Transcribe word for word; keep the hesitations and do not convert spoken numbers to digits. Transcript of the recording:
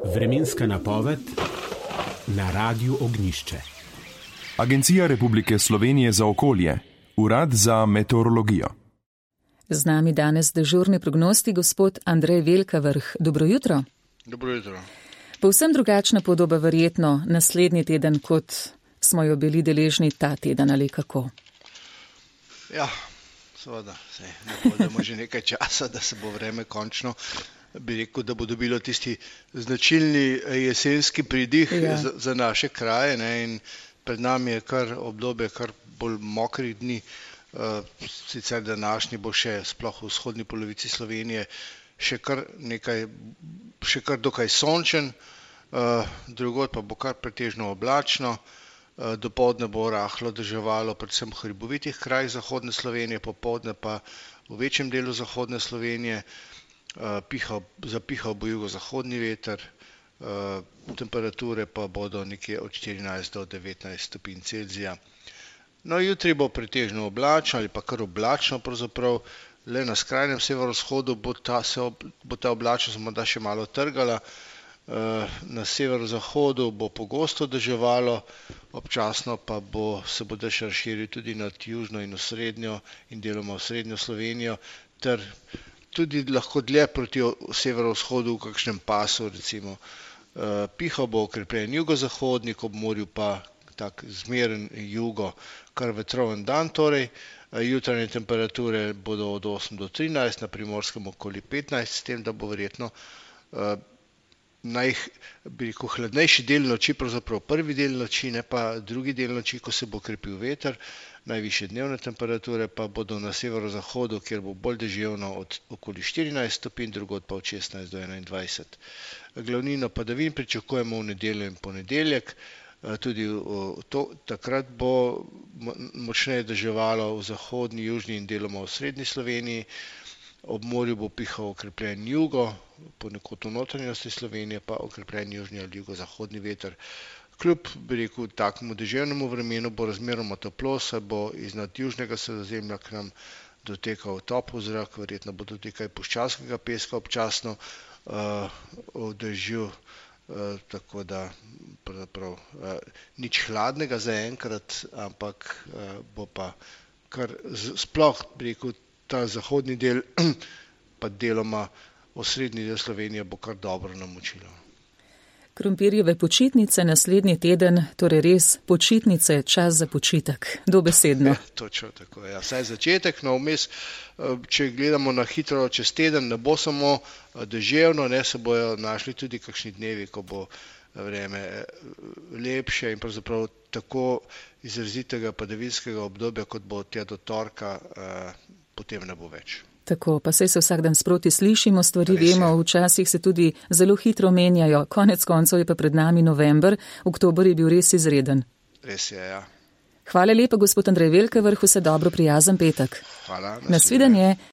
Vremenska napoved na Radiu Ognjišče. Agencija Republike Slovenije za okolje, Urad za meteorologijo. Z nami danes dežurni prognostik gospod Andrej Velkavrh. Dobro jutro. Dobro jutro. Povsem drugačna podoba verjetno naslednji teden, kot smo jo bili deležni ta teden, ali kako? Ja, seveda, sej, napovedamo že nekaj časa, da se bo vreme končno, bi rekel, da bo dobilo tisti značilni jesenski pridih ja. za, za naše kraje, ne, in pred nami je kar obdobje kar bolj mokrih dni, uh, sicer današnji bo še sploh v vzhodni polovici Slovenije še kar nekaj, še kar dokaj sončen, uh, drugod pa bo kar pretežno oblačno. Dopoldne bo rahlo deževalo predvsem v hribovitih krajih zahodne Slovenije, popoldne pa v večjem delu zahodne Slovenije. Pihal, zapihal bo jugozahodni veter, temperature pa bodo nekje od štirinajst do devetnajst stopinj Celzija. No, jutri bo pretežno oblačno ali pa kar oblačno pravzaprav, le na skrajnem severovzhodu bo ta, se ob, bo ta oblačnost morda še malo trgala. Na severozahodu bo pogosto deževalo, občasno pa bo, se bo dež razširil tudi nad južno in osrednjo in deloma osrednjo Slovenijo, ter tudi lahko dlje proti severovzhodu v kakšnem pasu, recimo. Pihal bo okrepljen jugozahodnik, ob morju pa tak zmeren jugo, kar vetroven dan torej. Jutranje temperature bodo od osem do trinajst, na Primorskem okoli petnajst, s tem, da bo verjetno naj, bi rekel, hladnejši del noči, pravzaprav prvi del noči, ne pa drugi del noči, ko se bo krepil veter. Najvišje dnevne temperature pa bodo na severozahodu, kjer bo bolj deževno, od okoli štirinajst stopinj, drugod pa od šestnajst do enaindvajset. Glavnino padavin pričakujemo v nedeljo in ponedeljek, tudi v to, takrat bo močneje deževalo v zahodni, južni in deloma v srednji Sloveniji. Ob morju bo pihal okrepljen jugo, ponekod v notranjosti Slovenije pa okrepljen južni ali jugozahodni veter. Kljub, bi rekel, takemu deževnemu vremenu bo razmeroma toplo, saj bo iznad južnega Sredozemlja k nam dotekal topel zrak, verjetno bo tudi kaj puščavskega peska občasno uh, v dežju, uh, tako da pravzaprav uh, nič hladnega zaenkrat, ampak uh, bo pa kar z, sploh, bi rekel, ta zahodni del, pa deloma osrednji del Slovenije bo kar dobro namočilo. Krompirjeve počitnice naslednji teden, torej res počitnice, čas za počitek, dobesedno. Ja, točno tako, ja. Vsaj začetek, no vmes, če gledamo na hitro čez teden, ne bo samo deževno, ne, se bojo našli tudi kakšni dnevi, ko bo vreme lepše in pravzaprav tako izrazitega padavinskega obdobja, kot bo tja do torka, potem ne bo več. Tako, pa saj se vsak dan sproti slišimo, stvari vemo, včasih se tudi zelo hitro menjajo. Konec koncev je pa pred nami november, oktober je bil res izreden. Res je, ja. Hvala lepa, gospod Andrej Velkavrh, vse dobro, prijazen petek. Hvala. Nasvidenje.